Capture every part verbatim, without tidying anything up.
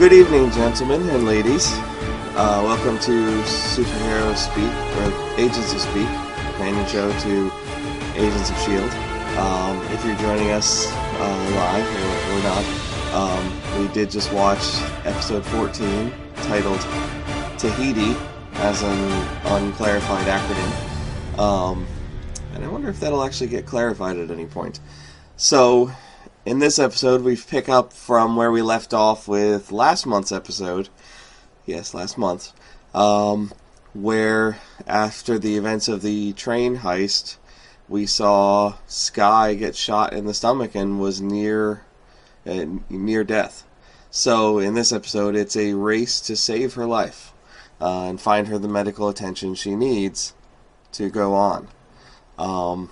Good evening, gentlemen and ladies. Uh, welcome to Superhero Speak, or Agents of Speak, companion show to Agents of S H I E L D. Um, if you're joining us uh, live or, or not, um, we did just watch episode fourteen, titled Tahiti, as an unclarified acronym. Um, and I wonder if that'll actually get clarified at any point. So, in this episode, we pick up from where we left off with last month's episode. Yes, last month. Um, where, after the events of the train heist, we saw Skye get shot in the stomach and was near, uh, near death. So, in this episode, it's a race to save her life uh, and find her the medical attention she needs to go on. Um,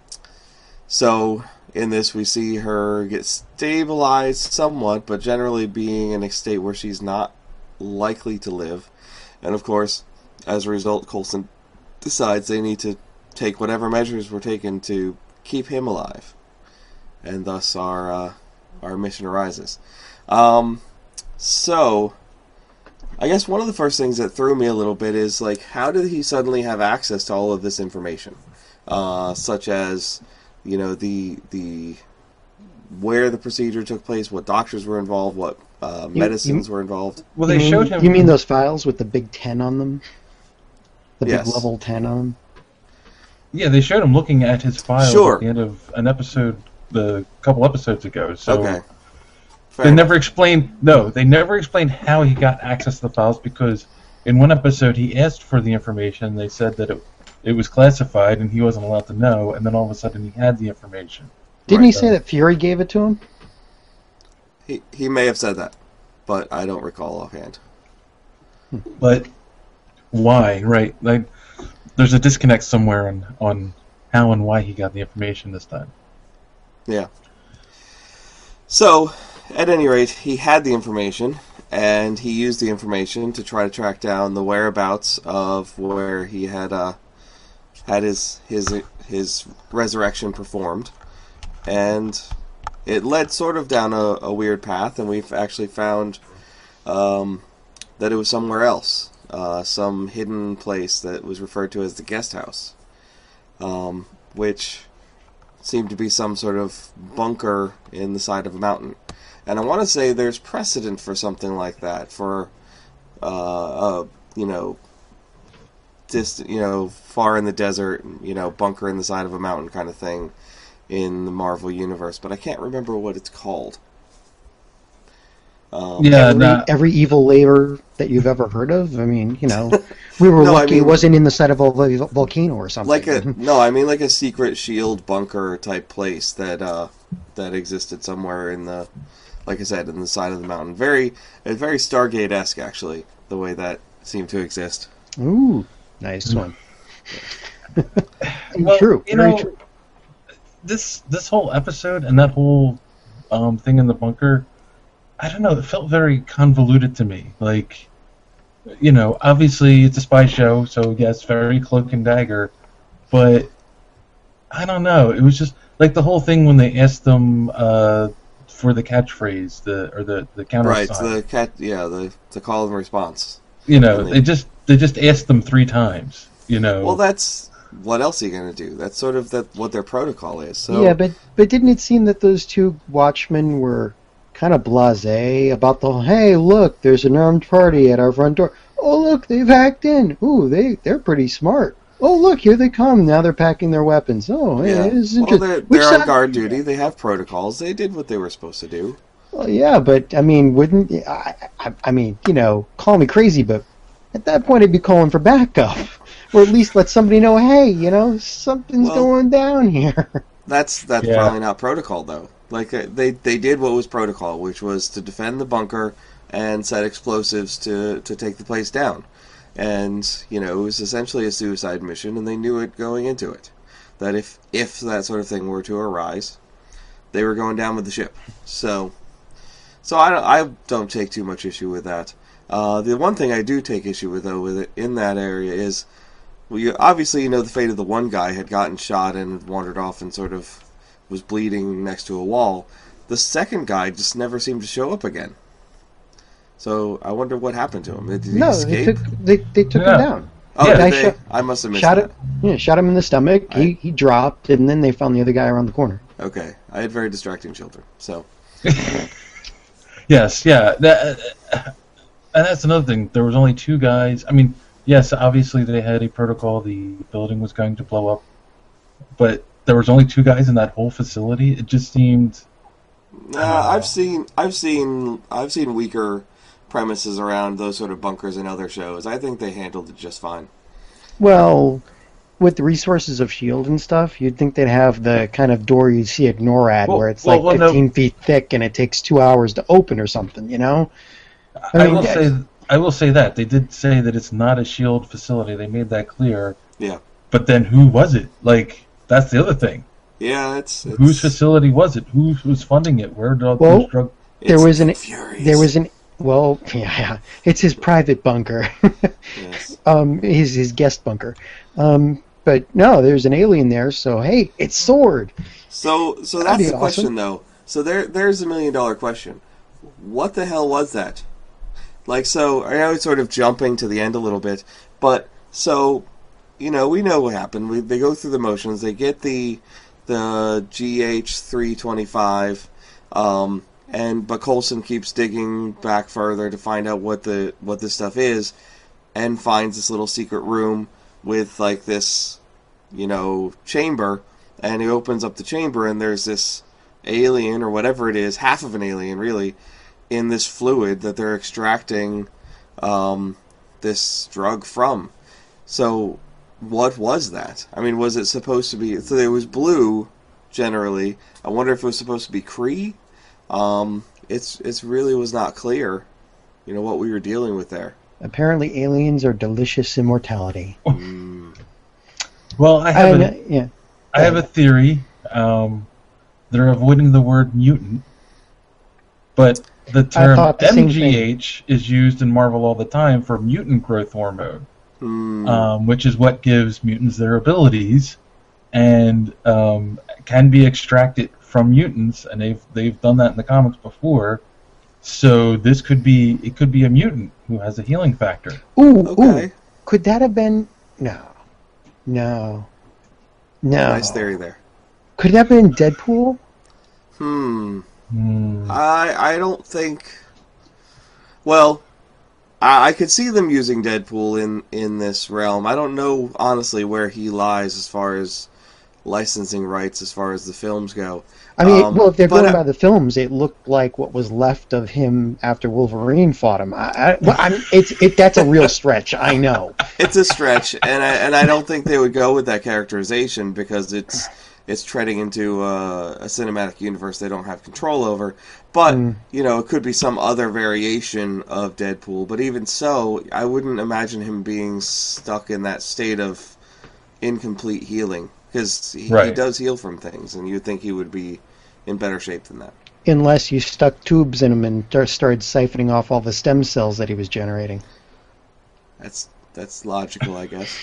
so... In this, we see her get stabilized somewhat, but generally being in a state where she's not likely to live. And of course, as a result, Coulson decides they need to take whatever measures were taken to keep him alive. And thus our uh, our mission arises. Um, so, I guess one of the first things that threw me a little bit is, like, how did he suddenly have access to all of this information? Uh, such as... You know, the the where the procedure took place, what doctors were involved, what uh, medicines you, you, were involved. Well, they you showed mean, him... You mean those files with the big ten on them? The yes. big level ten on them? Yeah, they showed him looking at his files sure. at the end of an episode, the couple episodes ago. So okay. Fair they enough. never explained... No, they never explained how he got access to the files, because in one episode he asked for the information. They said that it It was classified, and he wasn't allowed to know, and then all of a sudden he had the information. Didn't right, he say so. that Fury gave it to him? He he may have said that, but I don't recall offhand. But why, right? Like, there's a disconnect somewhere on, on how and why he got the information this time. Yeah. So, at any rate, he had the information, and he used the information to try to track down the whereabouts of where he had... Uh, had his his his resurrection performed, and it led sort of down a, a weird path, and we've actually found um, that it was somewhere else, uh, some hidden place that was referred to as the guest house, um, which seemed to be some sort of bunker in the side of a mountain. And I want to say there's precedent for something like that, for uh, a, you know, distant, you know, far in the desert, you know, bunker in the side of a mountain kind of thing in the Marvel universe, but I can't remember what it's called. Um, yeah, every, nah. every evil labor that you've ever heard of? I mean, you know, we were No, lucky I mean, it wasn't in the side of a vol- volcano or something. Like a no, I mean like a secret S H I E L D bunker type place that uh, that existed somewhere in the, like I said, in the side of the mountain. Very, very Stargate-esque, actually, the way that seemed to exist. Ooh, nice one. Well, true, you very know, true. This this whole episode and that whole um, thing in the bunker, I don't know, it felt very convoluted to me. Like, you know, obviously it's a spy show, so yes, very cloak and dagger, but I don't know. It was just like the whole thing when they asked them uh, for the catchphrase, the or the the counter Right, sign. the cat, yeah, the the call and response. You know, And they- they just they just asked them three times. You know. Well, that's what else are you gonna do? That's sort of that what their protocol is. So Yeah, but but didn't it seem that those two watchmen were kind of blasé about the, hey, look, there's an armed party at our front door. Oh, look, they've hacked in. Ooh, they, they're pretty smart. Oh, look, here they come. Now they're packing their weapons. Oh, hey, yeah. this is Well, interesting. they're, Which they're on side- guard duty. They have protocols. They did what they were supposed to do. Well, yeah, but, I mean, wouldn't... I, I, I mean, you know, call me crazy, but at that point I'd be calling for backup. Or at least let somebody know, hey, you know, something's Well, going down here. That's that's Yeah. probably not protocol, though. Like, uh, they, they did what was protocol, which was to defend the bunker and set explosives to, to take the place down. And, you know, it was essentially a suicide mission, and they knew it going into it. That if, if that sort of thing were to arise, they were going down with the ship. So, so I don't, I don't take too much issue with that. Uh, the one thing I do take issue with, though, with it in that area is, well, you, obviously, you know, the fate of the one guy had gotten shot and wandered off and sort of was bleeding next to a wall. The second guy just never seemed to show up again. So I wonder what happened to him. Did he No, escape? they took they, they took Yeah. him down. Oh, Yeah, did I they? shot- I must have missed Shot that. it. Yeah, shot him in the stomach. I- He he dropped, and then they found the other guy around the corner. Okay, I had very distracting children. So Yes, yeah. That, and that's another thing. There was only two guys. I mean, yes, obviously they had a protocol. The building was going to blow up, but there was only two guys in that whole facility. It just seemed. uh, I've seen I've seen I've seen weaker premises around those sort of bunkers in other shows. I think they handled it just fine. Well, with the resources of Shield and stuff, you'd think they'd have the kind of door you see at NORAD, Well- where it's well, like well, no. fifteen feet thick and it takes two hours to open or something. You know? I, I mean, will yeah. say. I will say that they did say that it's not a SHIELD facility. They made that clear. Yeah, But then, who was it? Like, that's the other thing. yeah. It's, it's Whose facility was it? Who was funding it? Where did all Well, those drug? There it's was an Furies. there was an well, yeah, it's his private bunker. Yes. um, his his guest bunker. Um, but no, there's an alien there. So hey, it's Sword. So so That'd that's be the awesome. question though. So there there's a million dollar question. What the hell was that? Like, so I know it's sort of jumping to the end a little bit, but so you know we know what happened. We, they go through the motions. They get the the G H three twenty-five, um, and but Coulson keeps digging back further to find out what the what this stuff is, and finds this little secret room with like this, you know, chamber, and he opens up the chamber, and there's this alien or whatever it is, half of an alien really, in this fluid that they're extracting um, this drug from. So what was that? I mean, was it supposed to be... So it was blue, generally. I wonder if it was supposed to be Kree? Um, it's it's really was not clear, you know, what we were dealing with there. Apparently, aliens are delicious immortality. Mm. Well, I have And, a, uh, yeah. I have a theory. Um, they're avoiding the word mutant, but the term thought the same M G H is used in Marvel all the time for mutant growth hormone, Mm. um, which is what gives mutants their abilities, and um, can be extracted from mutants, and they've they've done that in the comics before. So this could be it could be a mutant who has a healing factor. Ooh, Okay. ooh. Could that have been? No. No. No. Nice theory there. Could that have been Deadpool? Hmm. Hmm. I I don't think. Well, I, I could see them using Deadpool in in this realm. I don't know honestly where he lies as far as licensing rights, as far as the films go. I mean, Um, well, if they're but going I- by the films, it looked like what was left of him after Wolverine fought him. I, I, well, I'm, it's it. That's a real stretch. I know. It's a stretch, and I and I don't think they would go with that characterization because it's it's treading into uh, a cinematic universe they don't have control over. But Mm. you know, it could be some other variation of Deadpool. But even so, I wouldn't imagine him being stuck in that state of incomplete healing because he, he Right. does heal from things, and you'd think he would be in better shape than that. Unless you stuck tubes in him and tar- started siphoning off all the stem cells that he was generating. That's that's logical, I guess.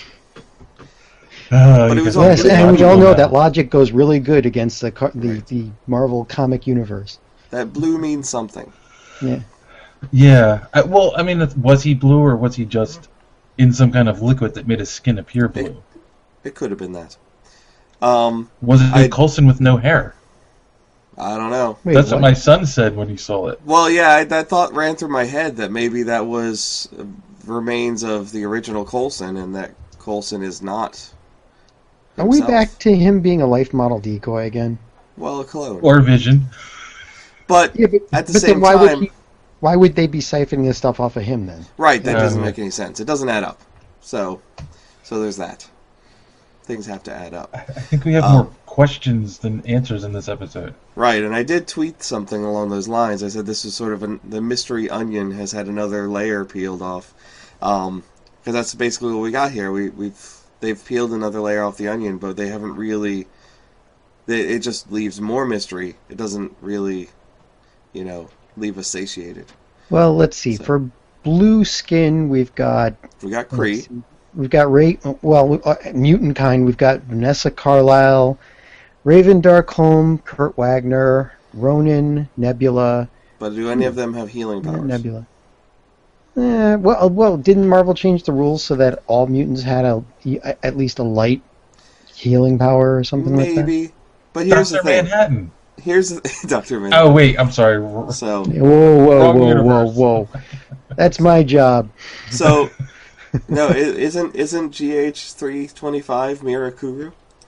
Uh, But you it was guys all are Yes, good and we logical all know now. that logic goes really good against the car- the, Right. the Marvel comic universe. That blue means something. Yeah. Yeah. I, well, I mean, it's- was he blue or was he just in some kind of liquid that made his skin appear blue? It could have been that. Um, Was it I- Coulson with no hair? I don't know. Wait, That's what? what? my son said when he saw it. Well, yeah, I, that thought ran through my head that maybe that was uh, remains of the original Coulson, and that Coulson is not. Are we himself. back to him being a life model decoy again? Well, a clone. Or Vision. but Yeah, but, at the but same then why time, would he, why would they be siphoning this stuff off of him then? right? That Yeah. doesn't make any sense. It doesn't add up. So, so there's that. Things have to add up. I think we have Um, more questions than answers in this episode. Right, and I did tweet something along those lines. I said this is sort of an, the mystery onion has had another layer peeled off, because that's basically what we got here. We we've they've peeled another layer off the onion, but they haven't really. They, it just leaves more mystery. It doesn't really, you know, leave us satiated. Well, let's see. So- For blue skin, we've got We got let's Kree. see, we've got Ray. Well, uh, mutant kind. We've got Vanessa Carlyle, Raven Darkholm, Kurt Wagner, Ronan, Nebula. But do any of them have healing powers? Nebula. Eh, well, well, didn't Marvel change the rules so that all mutants had a at least a light healing power or something like that? Maybe, but here's Doctor the thing. Manhattan. Here's the, Doctor Manhattan. Oh wait, I'm sorry. So Whoa, whoa, Wrong whoa, universe. whoa, whoa! That's my job. so no, i- isn't isn't G H three twenty-five Mirakuru?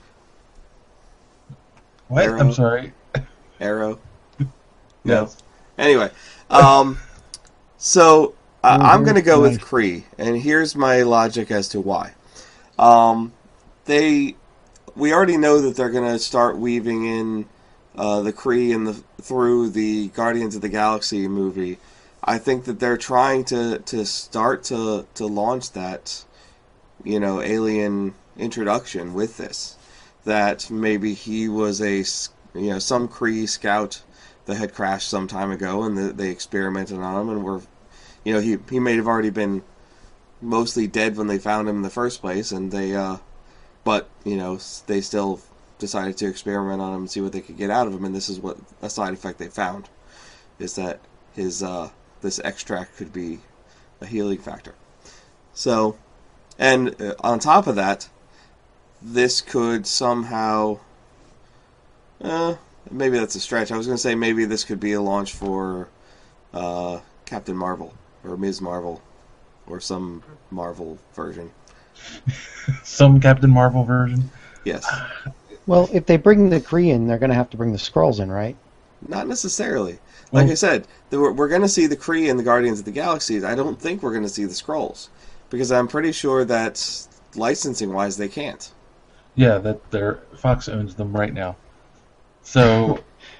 What? Arrow. I'm sorry. Arrow. No. Yes. Anyway, um, so uh, I'm going to go with Right. Kree, and here's my logic as to why. Um, they, we already know that they're going to start weaving in uh, the Kree in the through the Guardians of the Galaxy movie. I think that they're trying to, to start to to launch that, you know, alien introduction with this. That maybe he was a s- you know some Kree scout that had crashed some time ago, and the, they experimented on him, and were, you know, he he may have already been mostly dead when they found him in the first place, and they, uh, but you know, s- they still decided to experiment on him and see what they could get out of him, and this is what a side effect they found, is that his uh, this extract could be a healing factor. So, and uh, on top of that, this could somehow. Uh, maybe that's a stretch. I was going to say maybe this could be a launch for uh, Captain Marvel or Miz Marvel or some Marvel version. Some Captain Marvel version. Yes. Well, if they bring the Kree in, they're going to have to bring the Skrulls in, right? Not necessarily. Like Well- I said, the- we're, we're going to see the Kree in the Guardians of the Galaxy. I don't think we're going to see the Skrulls. Because I'm pretty sure that licensing-wise they can't. Yeah, that their Fox owns them right now. So,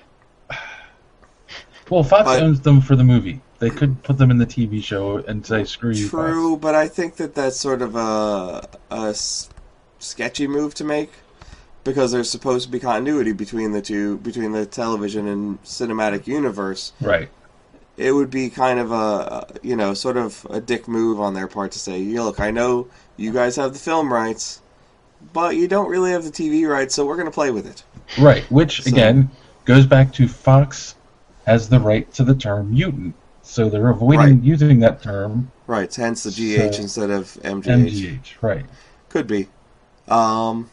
well, Fox But- owns them for the movie. They could put them in the T V show and say, "Screw you." True, Fox. but I think that that's sort of a, a s- sketchy move to make because there's supposed to be continuity between the two, between the television and cinematic universe. Right. It would be kind of a, you know, sort of a dick move on their part to say, "Yeah, look, I know you guys have the film rights, but you don't really have the T V rights, so we're going to play with it." Right. Which So- again goes back to Fox has the right to the term mutant, so they're avoiding Right. using that term Right, hence the G H So- instead of M G H. M G H. Right. Could be. Um,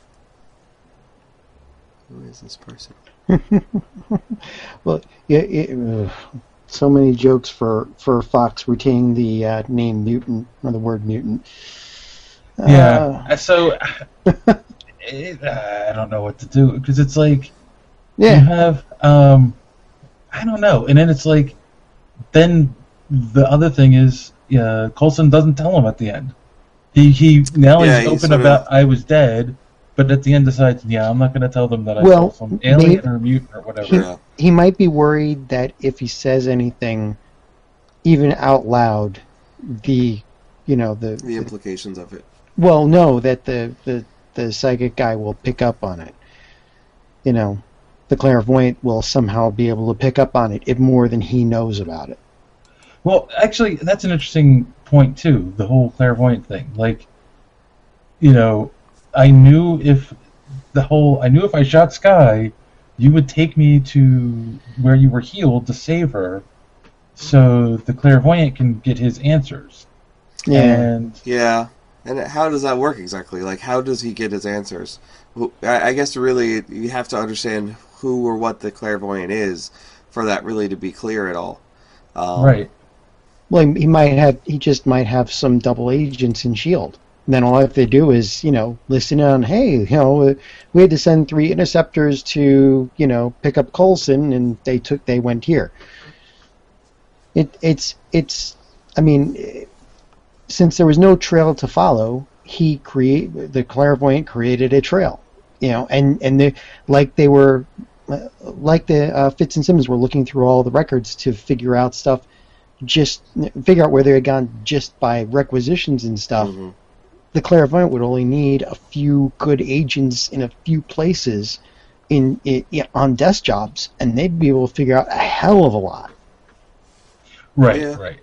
who is this person? Well, yeah, it, ugh. So many jokes for, for Fox retaining the uh, name mutant or the word mutant. Yeah. Uh, So it, uh, I don't know what to do because it's like you yeah. have um, I don't know, and then it's like then the other thing is uh, Coulson doesn't tell him at the end. He he now Yeah, he's he open sort of- about I was dead, but at the end decides yeah I'm not going to tell them that I Well, saw some alien maybe- or mutant or whatever. He, Yeah. he might be worried that if he says anything, even out loud, the, you know, the, The implications of it. well, no, that the, the, the psychic guy will pick up on it. You know, the clairvoyant will somehow be able to pick up on it if more than he knows about it. Well, actually, that's an interesting point too. The whole clairvoyant thing, like, you know, I knew if the whole I knew if I shot Sky, you would take me to where you were healed to save her, so the clairvoyant can get his answers. Yeah. And Yeah. And how does that work exactly? Like, how does he get his answers? Who- I I guess really you have to understand who or what the clairvoyant is for that really to be clear at all. Um, right, Well, he he might have. He just might have some double agents in Shield. And then all I have to do is, you know, listen on. Hey, you know, uh, we had to send three interceptors to, you know, pick up Coulson, and they took. They went here. It it's it's. I mean, eh, since there was no trail to follow, he create the clairvoyant created a trail. You know, and and they like they were, uh, like the uh, Fitz and Simmons were looking through all the records to figure out stuff. Just figure out where they had gone just by requisitions and stuff. mhm. The clairvoyant would only need a few good agents in a few places in, in, on desk jobs, and they'd be able to figure out a hell of a lot. right, Yeah. right.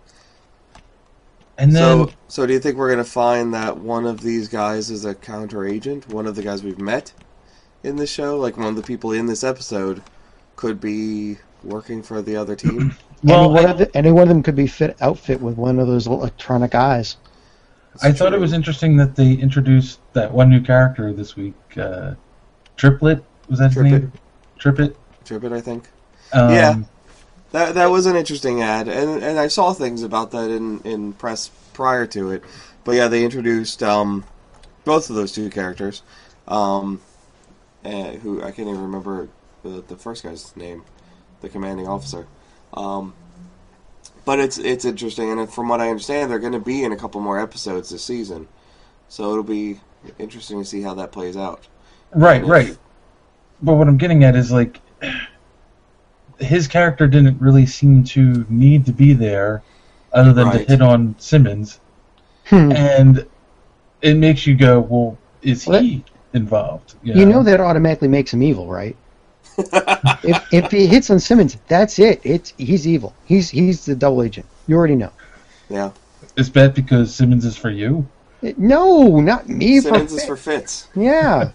And then So, so do you think we're going to find that one of these guys is a counter agent? One of the guys we've met in the show? Like one of the people in this episode could be working for the other team? Well, any, one I, of the, any one of them could be fit outfit with one of those electronic eyes. I thought it was interesting that they introduced that one new character this week. Uh, Triplet, was that his Trippet. name? Tripet? Trippet, I think. Um, Yeah. That that was an interesting ad, and and I saw things about that in, in press prior to it. But yeah, they introduced um, both of those two characters, um, uh, who I can't even remember the, the first guy's name, the commanding officer. Um, but it's it's interesting, and from what I understand, they're going to be in a couple more episodes this season, so it'll be interesting to see how that plays out. Right, And if- right. But what I'm getting at is, like, his character didn't really seem to need to be there other than Right. to hit on Simmons. Hmm. And it makes you go, well, is Well, he involved? You know that automatically makes him evil, right? if if he hits on Simmons, that's it. It's he's evil. He's he's the double agent. You already know. Yeah, Is that because Simmons is for you? No, not me. Simmons for is for Fitz. Yeah.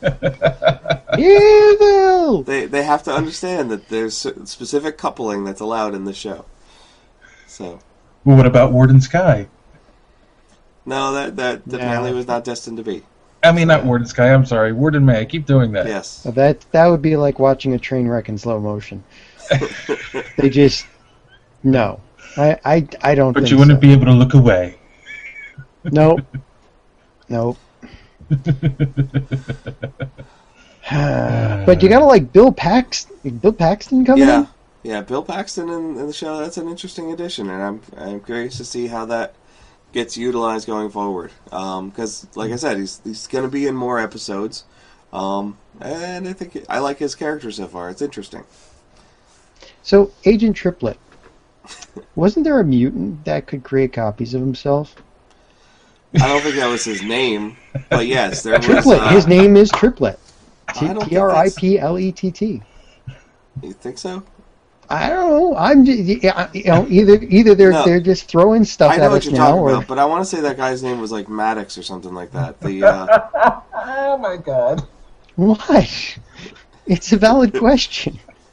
Evil. They they have to understand that there's specific coupling that's allowed in the show. So Well, what about Warden Sky? no, that that No. apparently was not destined to be. I mean, not Warden Sky, I'm sorry. Warden May. I keep doing that. Yes. That that would be like watching a train wreck in slow motion. They just no. I I, I don't. But think you wouldn't so. be able to look away. Nope. Nope. But you gotta like Bill Paxton. Bill Paxton coming Yeah, in. yeah. Bill Paxton in, in the show. That's an interesting addition, and I'm I'm curious to see how that gets utilized going forward. Because, like I said, he's he's going to be in more episodes, um, and I think I like his character so far. It's interesting. So Agent Triplet, wasn't there a mutant that could create copies of himself? I don't think that was his name, but yes, there was. Triplet. Uh, His name is Triplet. I don't think T R I P L E T T. You think so? I don't know. I'm just, yeah, you know, either either they're No. they're just throwing stuff I know at what us you're now, talking or about, but I want to say that guy's name was like Maddox or something like that. The uh, Oh, my God. what? It's a valid question.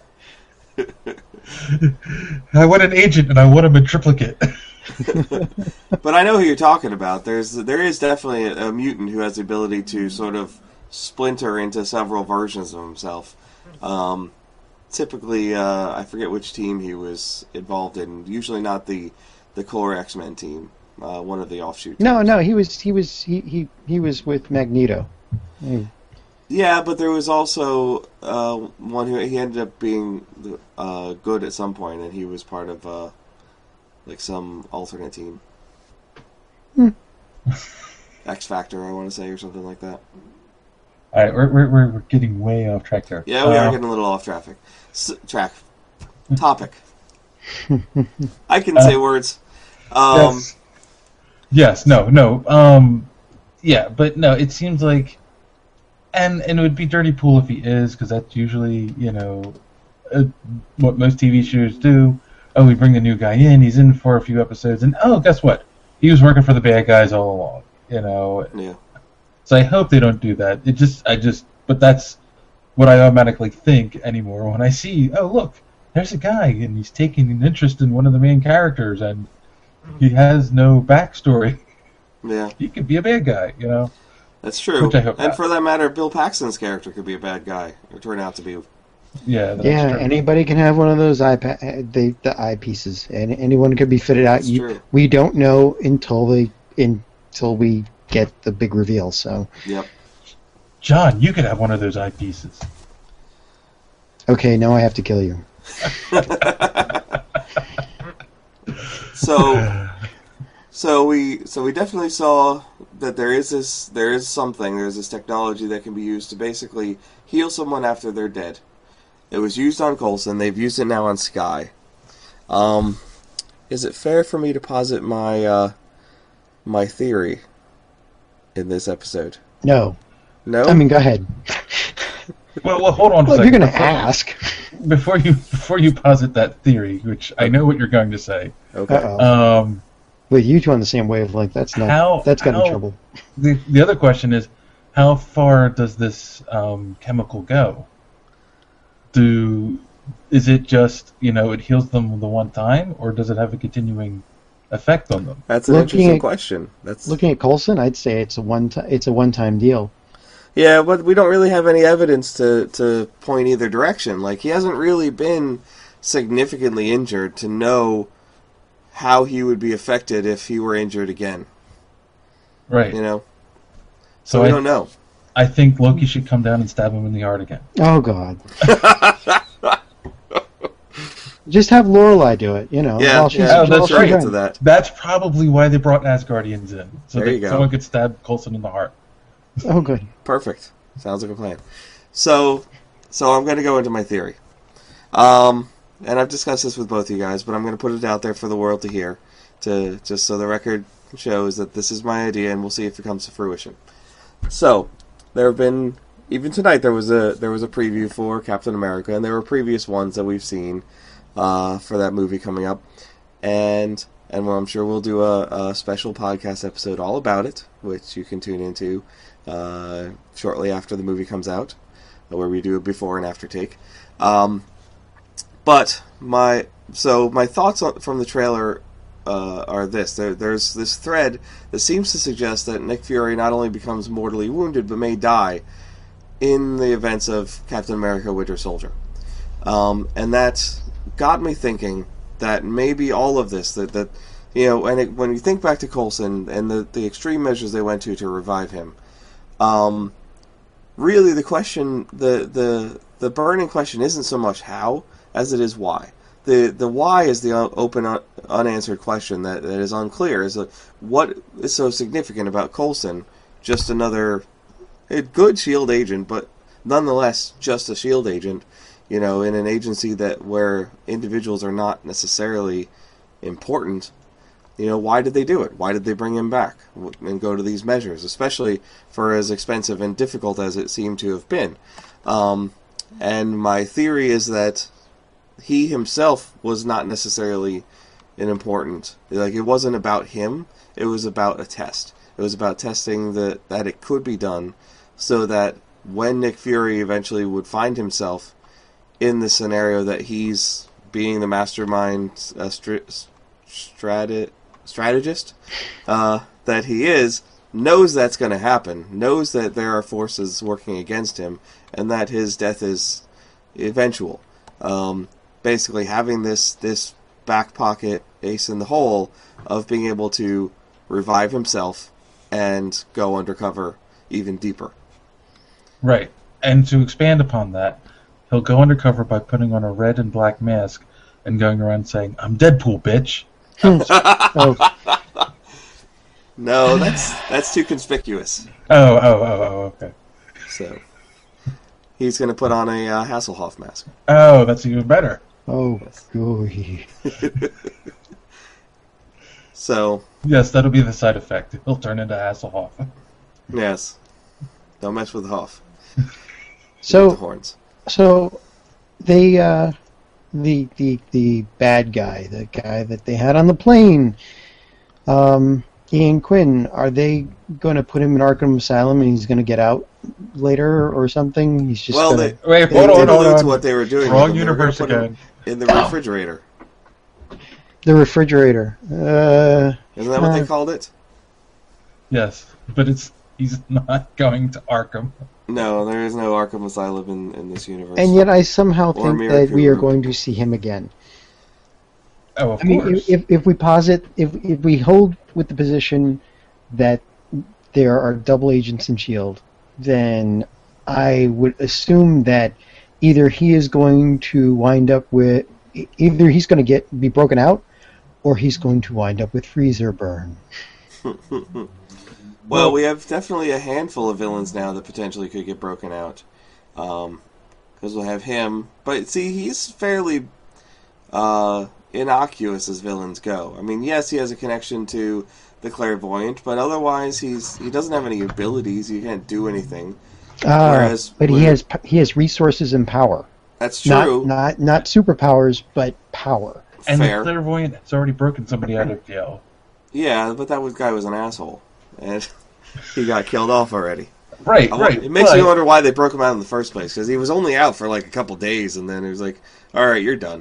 I want an agent, and I want him in triplicate. but I know who you're talking about. There's there is definitely a, a mutant who has the ability to sort of splinter into several versions of himself. Um, typically, uh, I forget which team he was involved in. Usually not the the core X-Men team. Uh, one of the offshoot. No, teams. no, he was he was he he, he was with Magneto. Hey. Yeah, but there was also uh, one who he ended up being uh, good at some point, and he was part of uh, like some alternate team. Hmm. X Factor, I want to say, or something like that. All right, we're, we're, we're we're getting way off track there. Yeah, we Uh, are getting a little off traffic. S- track. Topic. I can say words. Um, yes. Yes, no, no. Um, yeah, but no, it seems like... And, and it would be Dirty Pool if he is, because that's usually, you know, uh, what most T V shows do. Oh, we bring the new guy in, he's in for a few episodes, and oh, guess what? He was working for the bad guys all along, you know. Yeah. So I hope they don't do that. It just, I just, but that's what I automatically think anymore when I see, oh, look, there's a guy, and he's taking an interest in one of the main characters, and he has no backstory. Yeah, He could be a bad guy, you know. that's true. Which I hope and not. for that matter, Bill Paxton's character could be a bad guy, or turn out to be. Yeah, that's Yeah, true. anybody can have one of those eye pa- the the eyepieces, and anyone could be fitted out. That's You, true. we don't know until they until we get the big reveal. So Yep. John, you could have one of those eyepieces. okay, now I have to kill you. So, so we so we definitely saw that there is this there is something there's this technology that can be used to basically heal someone after they're dead. It was used on Coulson. They've used it now on Skye. Um, is it fair for me to posit my uh, my theory in this episode? No, No. I mean go ahead. Well, well, hold on a Well, if second. you're gonna Before- ask. Before you before you posit that theory, which I know what you're going to say. okay. Uh-oh. Um, With you two on the same wavelength, that's not. How- that's got how- in trouble. the the other question is, how far does this um, chemical go? Do is it just, you know, it heals them the one time, or does it have a continuing effect on them? That's an Looking interesting at- question. That's Looking at Coulson, I'd say it's a one ti it's a one time deal. Yeah, but we don't really have any evidence to, to point either direction. Like, he hasn't really been significantly injured to know how he would be affected if he were injured again. Right. You know? So So we I, don't know. I think Loki should come down and stab him in the heart again. Oh God! Just have Lorelai do it. You know, Yeah, while she's, yeah, Oh, that's while she's sure right. get to done. that. That's probably why they brought Asgardians in, so There that you go. someone could stab Coulson in the heart. Oh good. Perfect. Sounds like a plan. So, so I'm going to go into my theory. Um, and I've discussed this with both you guys, but I'm going to put it out there for the world to hear, to just so the record shows that this is my idea, and we'll see if it comes to fruition. So, there have been, even tonight there was a there was a preview for Captain America, and there were previous ones that we've seen uh, for that movie coming up, and and well, I'm sure we'll do a, a special podcast episode all about it, which you can tune into uh, shortly after the movie comes out, where we do a before and after take. Um, but my so my thoughts on, from the trailer uh, are this: there, there's this thread that seems to suggest that Nick Fury not only becomes mortally wounded, but may die in the events of Captain America: Winter Soldier, um, and that got me thinking that maybe all of this, that that you know, and it, when you think back to Coulson and the the extreme measures they went to to revive him. Um, really, the question, the, the the burning question, isn't so much how as it is why. the The why is the open, unanswered question that, that is unclear. Is like, what is so significant about Coulson? Just another a good SHIELD agent, but nonetheless just a SHIELD agent. You know, in an agency that where individuals are not necessarily important. You know, why did they do it? Why did they bring him back and go to these measures, especially for as expensive and difficult as it seemed to have been? Um, and my theory is that he himself was not necessarily an important. Like, it wasn't about him. It was about a test. It was about testing the, that it could be done, so that when Nick Fury eventually would find himself in the scenario that he's being the mastermind uh, stri- strate- strategist uh, that he is, knows that's going to happen, knows that there are forces working against him, and that his death is eventual. Um, basically, having this this back pocket ace in the hole of being able to revive himself and go undercover even deeper. Right. And to expand upon that, he'll go undercover by putting on a red and black mask and going around saying, "I'm Deadpool, bitch." Oh, No, that's that's too conspicuous. Oh, oh, oh, oh, okay. So he's going to put on a uh, Hasselhoff mask. Oh, that's even better. oh, gooey. So Yes, that'll be the side effect. He'll turn into Hasselhoff. yes, don't mess with Hoff. The So, horns. so they, uh, the the the bad guy, the guy that they had on the plane, um, Ian Quinn. Are they going to put him in Arkham Asylum and he's going to get out later or something? He's just Well, gonna, they, Wait, they hold on, did hold allude on. to what they were doing. Wrong They were gonna universe put him again. in the refrigerator. the refrigerator. Uh, Isn't that what they Uh, called it? Yes, but it's he's not going to Arkham. No, there is no Arkham Asylum in, in this universe. and yet I somehow Or think Miracle that we are Room. going to see him again. Oh, of I mean, course. if, if we posit, if if we hold with the position that there are double agents in SHIELD, then I would assume that either he is going to wind up with, either he's going to get be broken out, or he's going to wind up with freezer burn. Well, we have definitely a handful of villains now that potentially could get broken out. Um, because we'll have him. But see, he's fairly uh, innocuous as villains go. I mean, yes, he has a connection to the Clairvoyant, but otherwise he's he doesn't have any abilities. He can't do anything. Uh, Whereas but he with- has he has resources and power. That's true. Not not not superpowers, but power. and Fair. the clairvoyant has already broken somebody out of jail. Yeah, but that was, guy was an asshole. And he got killed off already. Right, I- right. It makes but, me wonder why they broke him out in the first place, because he was only out for like a couple days, and then it was like, all right, you're done.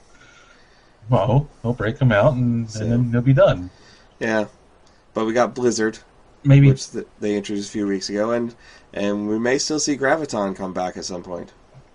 Well, they'll break him out, and, So- and then they'll be done. Yeah, but we got Blizzard, Maybe. which th- they introduced a few weeks ago, and and we may still see Graviton come back at some point,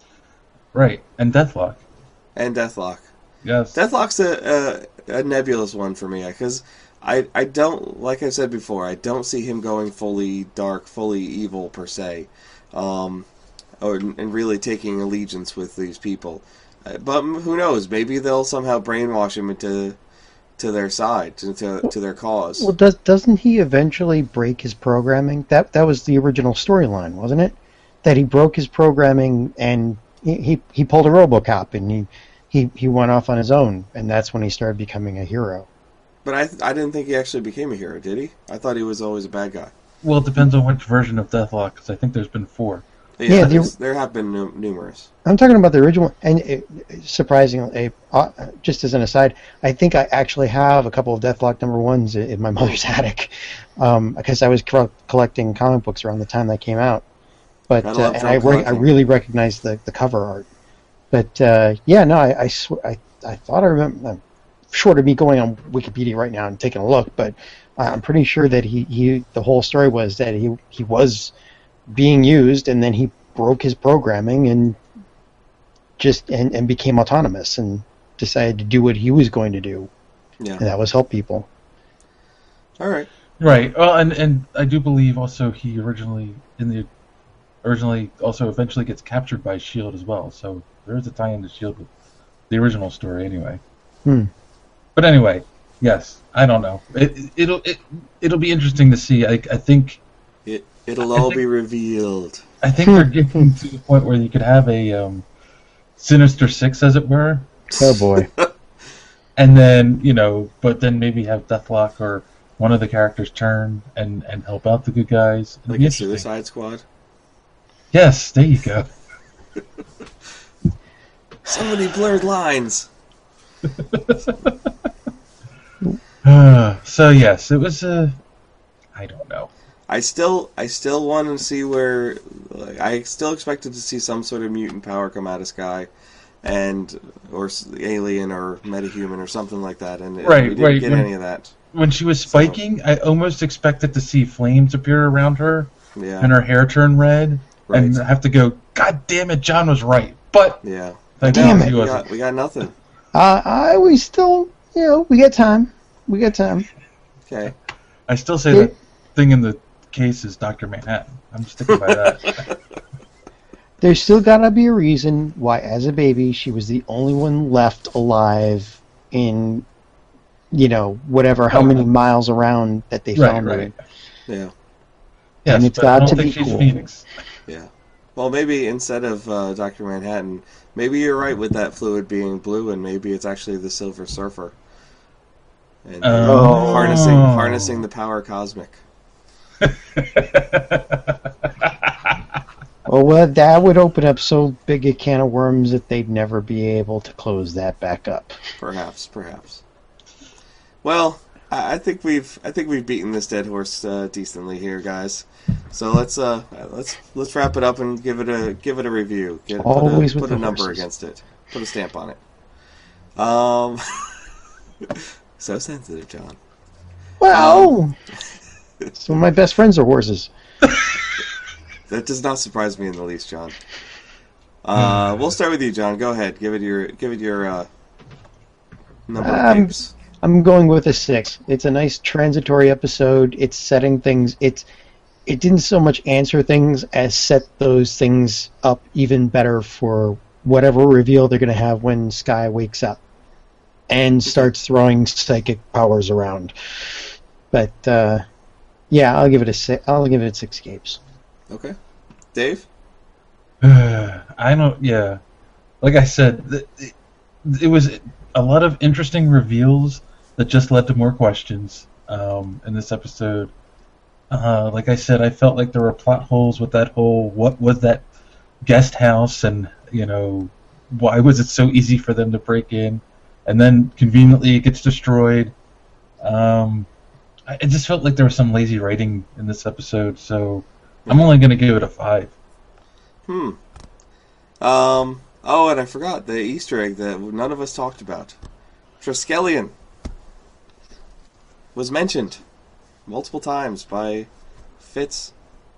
Right, and Deathlock. and Deathlock. Yes. Deathlock's a, a, a nebulous one for me, because I, I don't, like I said before, I don't see him going fully dark, fully evil, per se, um, or, and really taking allegiance with these people. Uh, But who knows, maybe they'll somehow brainwash him into to their side, to, to, to their cause. Well, does doesn't he eventually break his programming? That that was the original storyline, wasn't it? That he broke his programming and he, he, he pulled a RoboCop and he, he he went off on his own, and that's when he started becoming a hero. But I I didn't think he actually became a hero, did he? I thought he was always a bad guy. Well, it depends on which version of Deathlock, because I think there's been four. Yeah, Yeah, the- there's- there have been nu- numerous. I'm talking about the original, and it, surprisingly, uh, just as an aside, I think I actually have a couple of Deathlock number ones in, in my mother's attic, um, because I was co- collecting comic books around the time that came out. But Gotta uh, love and drum I, re- I collecting. really recognized the, the cover art. But uh, yeah, no, I I, sw- I I thought I remember. I'm short of me going on Wikipedia right now and taking a look, but I'm pretty sure that he, he the whole story was that he he was being used, and then he broke his programming and just and, and became autonomous and decided to do what he was going to do, Yeah. and that was help people. All right. Right. Well, and and I do believe also he originally in the originally also eventually gets captured by Shield as well. So there is a tie into Shield with the original story anyway. Hmm. But anyway, yes. I don't know. It it'll it it'll be interesting to see. I I think It it'll I all think- be revealed. I think we're getting to the point where you could have a um, Sinister Six, as it were, Oh boy. and then you know, but then maybe have Deathlock or one of the characters turn and, and help out the good guys. It'll Like be a interesting. Suicide Squad. Yes, there you go. So many blurred lines. So yes, it was a. I don't know. I still, I still want to see where. Like, I still expected to see some sort of mutant power come out of Sky, and or s- alien or metahuman or something like that, and it- Right, we didn't right, get when- any of that. When she was spiking, I almost expected to see flames appear around her Yeah, and her hair turn red, right. and have to go. God damn it, John was right. But Yeah, thank Damn God it. he we wasn't. got, we got nothing. Uh, I we still, you know, we got time. We got time. Okay. I still say Yeah. that thing in the case is Doctor Manhattan. I'm sticking by that. There's still gotta be a reason why, as a baby, she was the only one left alive in, you know, whatever, how many miles around that they Right, found her. right. Yeah, Yes, And it's but I got don't to think be she's cool. Phoenix. yeah. Well, maybe instead of uh, Doctor Manhattan, maybe you're right with that fluid being blue, and maybe it's actually the Silver Surfer. And Oh. harnessing harnessing the power cosmic. Oh, well, that would open up so big a can of worms that they'd never be able to close that back up. Perhaps, perhaps. Well, I I think we've I think we've beaten this dead horse uh, decently here, guys. So let's uh let's let's wrap it up and give it a give it a review. Get, Always put a, with put a the number horses. against it. Put a stamp on it. Um, so sensitive, John. Well, some of my best friends are horses. That does not surprise me in the least, John. Uh, we'll start with you, John. Go ahead. Give it your give it your uh, number of Um, papes. I'm going with a six. It's a nice transitory episode. It's setting things. It's it didn't so much answer things as set those things up even better for whatever reveal they're going to have when Sky wakes up and starts throwing psychic powers around. But uh, yeah, I'll give it a six. I'll give it six capes. Okay, Dave. I don't. Yeah, like I said, th- it, it was a lot of interesting reveals that just led to more questions um, in this episode. Uh, like I said, I felt like there were plot holes with that whole what was that guest house, and you know why was it so easy for them to break in, and then conveniently it gets destroyed. Um, I, it just felt like there was some lazy writing in this episode, so I'm only going to give it a five. Hmm. Um. Oh, and I forgot the Easter egg that none of us talked about. Triskelion was mentioned multiple times by Fitz.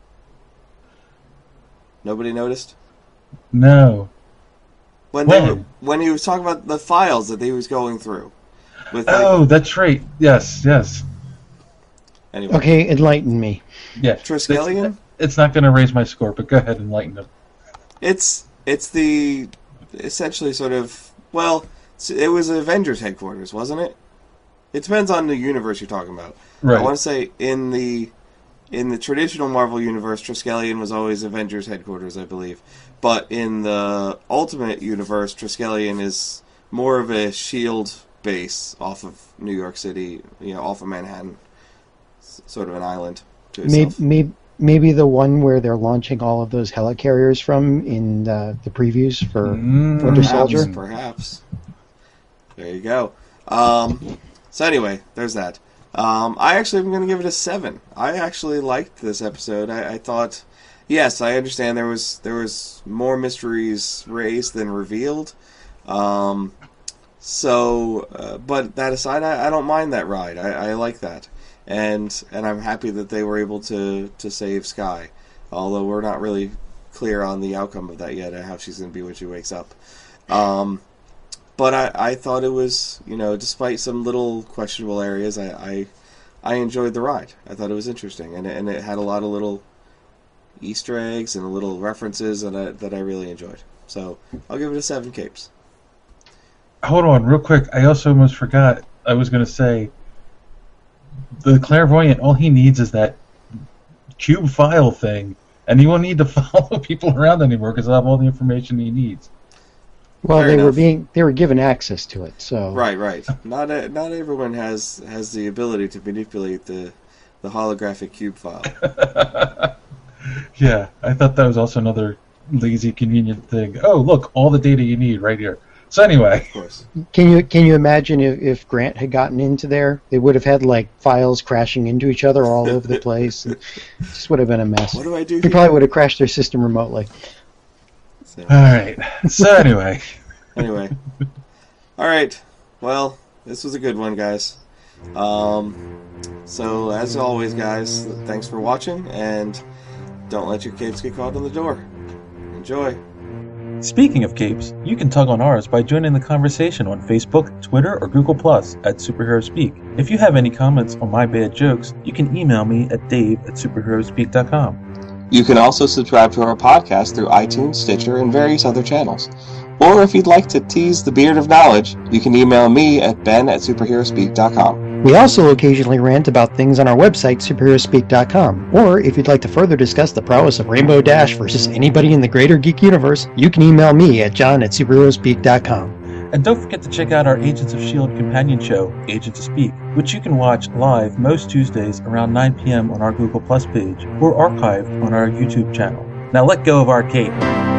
Nobody noticed? No. When they When? were, when he was talking about the files that he was going through. With like, Oh, that's right. Yes, yes. anyway. Okay, enlighten me. Yeah. Triskelion? It's, it's not going to raise my score, but go ahead and enlighten them. It's it's the essentially sort of well, it was Avengers headquarters, wasn't it? It depends on the universe you're talking about. Right. I want to say in the in the traditional Marvel universe, Triskelion was always Avengers headquarters, I believe. But in the Ultimate universe, Triskelion is more of a SHIELD base off of New York City, you know, off of Manhattan, S- sort of an island to Maybe, itself. maybe, maybe the one where they're launching all of those helicarriers from in uh, the previews for Mm. Winter Perhaps, Soldier. Perhaps. There you go. Um, so anyway, there's that. Um, I actually am going to give it a seven. I actually liked this episode. I, I thought, yes, I understand there was there was more mysteries raised than revealed. Um, so, uh, but that aside, I, I don't mind that ride. I, I like that, and and I'm happy that they were able to to save Skye. Although we're not really clear on the outcome of that yet and how she's going to be when she wakes up. Um, But I, I thought it was, you know, despite some little questionable areas, I, I I enjoyed the ride. I thought it was interesting, and it, and it had a lot of little Easter eggs and little references that I, that I really enjoyed. So I'll give it a seven capes. Hold on, real quick. I also almost forgot. I was going to say, the clairvoyant, all he needs is that cube file thing, and he won't need to follow people around anymore because he'll have all the information he needs. Well, Fair they were enough. being they were given access to it, so Right, right. Not a, not everyone has has the ability to manipulate the the holographic cube file. Yeah, I thought that was also another lazy, convenient thing. Oh, look, all the data you need right here. So anyway, Of course. Can you can you imagine if, if Grant had gotten into there? They would have had like files crashing into each other all over the place. It just would have been a mess. What do I do He here? probably would have crashed their system remotely. So, all right. So anyway, anyway. All right. Well, this was a good one, guys. Um, so, as always, guys, thanks for watching, and don't let your capes get caught on the door. Enjoy. speaking of capes, you can tug on ours by joining the conversation on Facebook, Twitter, or Google Plus at Superhero Speak. If you have any comments on my bad jokes, you can email me at dave at superherospeak dot com. You can also subscribe to our podcast through iTunes, Stitcher, and various other channels. Or if you'd like to tease the beard of knowledge, you can email me at ben at superherospeak dot com. We also occasionally rant about things on our website, superherospeak dot com. Or if you'd like to further discuss the prowess of Rainbow Dash versus anybody in the greater geek universe, you can email me at john at superherospeak dot com. And don't forget to check out our Agents of S H I E L D companion show, Agents of Speak, which you can watch live most Tuesdays around nine p.m. on our Google Plus page or archived on our YouTube channel. Now let go of our cape.